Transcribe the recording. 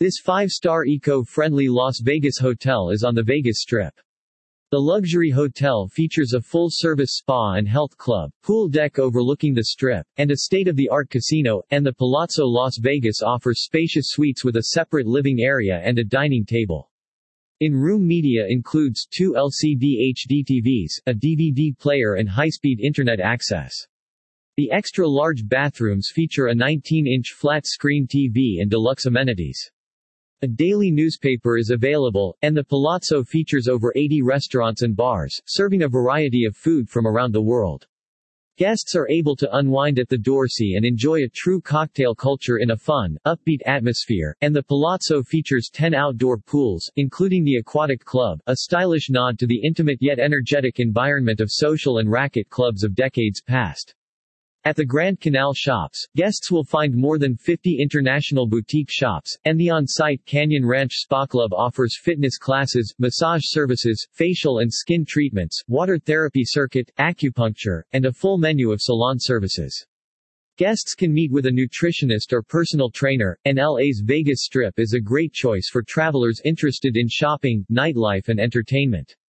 This five-star eco-friendly Las Vegas hotel is on the Vegas Strip. The luxury hotel features a full-service spa and health club, pool deck overlooking the Strip, and a state-of-the-art casino, and the Palazzo Las Vegas offers spacious suites with a separate living area and a dining table. In-room media includes 2 LCD HD TVs, a DVD player and high-speed internet access. The extra-large bathrooms feature a 19-inch flat-screen TV and deluxe amenities. A daily newspaper is available, and the Palazzo features over 80 restaurants and bars, serving a variety of food from around the world. Guests are able to unwind at the Dorsey and enjoy a true cocktail culture in a fun, upbeat atmosphere, and the Palazzo features 10 outdoor pools, including the Aquatic Club, a stylish nod to the intimate yet energetic environment of social and racket clubs of decades past. At the Grand Canal Shops, guests will find more than 50 international boutique shops, and the on-site Canyon Ranch Spa Club offers fitness classes, massage services, facial and skin treatments, water therapy circuit, acupuncture, and a full menu of salon services. Guests can meet with a nutritionist or personal trainer, and LA's Vegas Strip is a great choice for travelers interested in shopping, nightlife and entertainment.